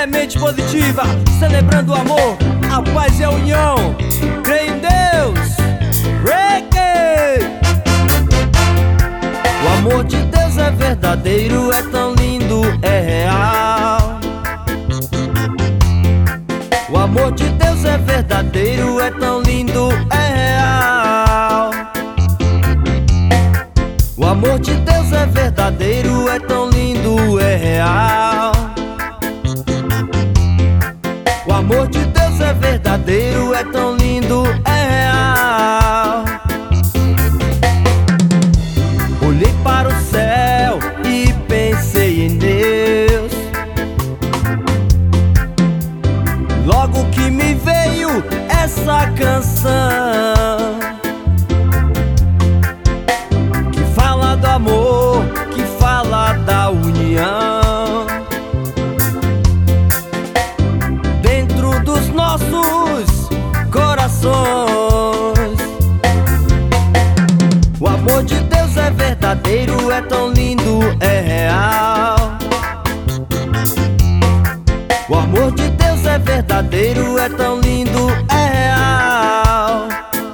mente positiva, celebrando o amor, a paz e a união. Creio em Deus, reggae. O amor de Deus é verdadeiro, é tão lindo, é real. O amor de Deus é verdadeiro, é tão lindo, é real. O amor de Deus é verdadeiro, é tão lindo, é real. O amor de Deus é verdadeiro, é tão lindo, é real. Olhei para o céu e pensei em Deus. Logo que me veio essa canção, que fala do amor, que fala da união, dentro dos nossos corações. O amor de Deus é verdadeiro, é tão lindo, é real. O amor de Deus é verdadeiro, é tão lindo, é real.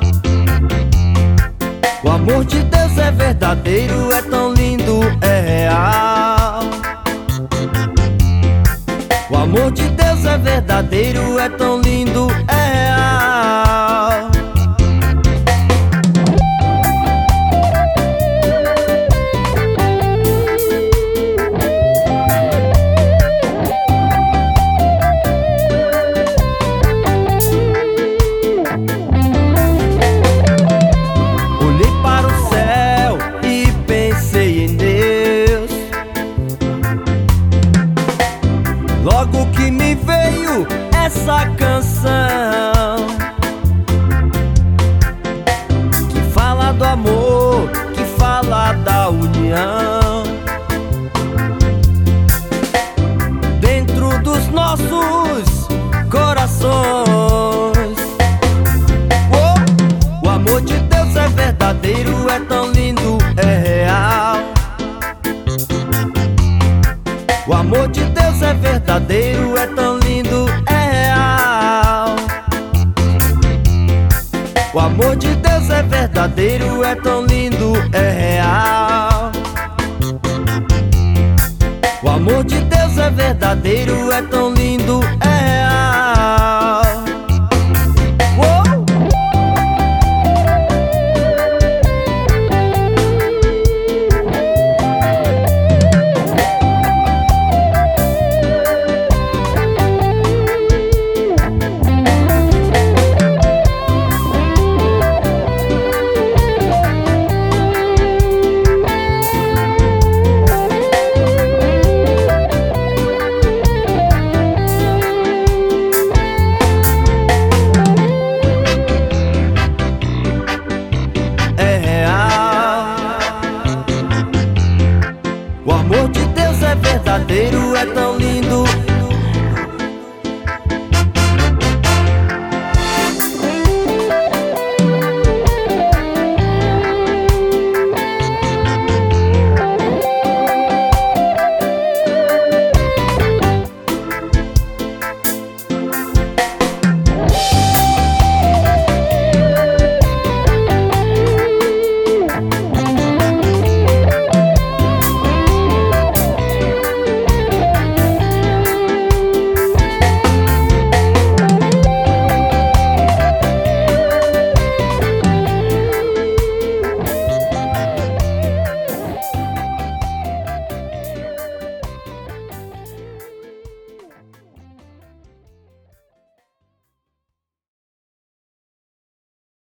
O amor de Deus é verdadeiro, é tão lindo, é real. O amor de Deus é verdadeiro, é tão lindo, é real. Olhei para o céu e pensei em Deus. Logo que me veio essa canção, que fala do amor, que fala da união, dentro dos nossos corações. O amor de Deus é verdadeiro, é tão lindo, é real. O amor de Deus é verdadeiro, é tão lindo, é real. O amor de Deus é verdadeiro, é tão lindo, é real. O amor de Deus é verdadeiro, é tão lindo, é real. Uou! O amor de Deus é verdadeiro, é tão